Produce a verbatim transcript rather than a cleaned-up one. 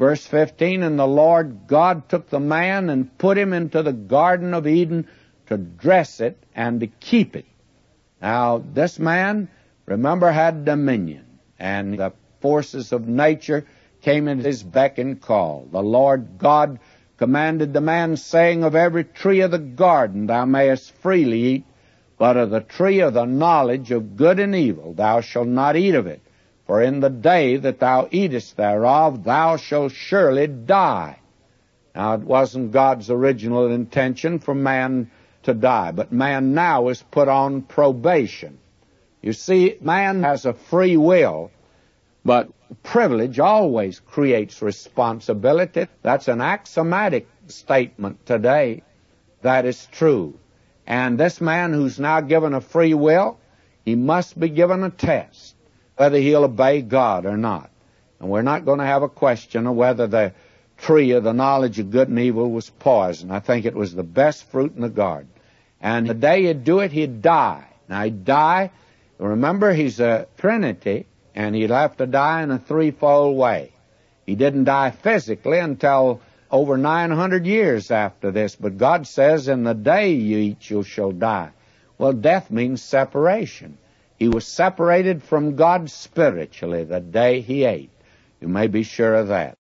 Verse fifteen, and the Lord God took the man and put him into the Garden of Eden to dress it and to keep it. Now, this man, remember, had dominion, and the forces of nature came at his beck and call. The Lord God commanded the man, saying, of every tree of the garden thou mayest freely eat, but of the tree of the knowledge of good and evil thou shalt not eat of it. For in the day that thou eatest thereof, thou shalt surely die. Now, it wasn't God's original intention for man to die, but man now is put on probation. You see, man has a free will, but privilege always creates responsibility. That's an axiomatic statement today. That is true. And this man who's now given a free will, he must be given a test, whether he'll obey God or not. And we're not going to have a question of whether the tree of the knowledge of good and evil was poison. I think it was the best fruit in the garden. And the day he'd do it, he'd die. Now, he'd die. Remember, he's a Trinity, and he'd have to die in a threefold way. He didn't die physically until over nine hundred years after this, but God says, in the day you eat, you shall die. Well, death means separation. He was separated from God spiritually the day he ate. You may be sure of that.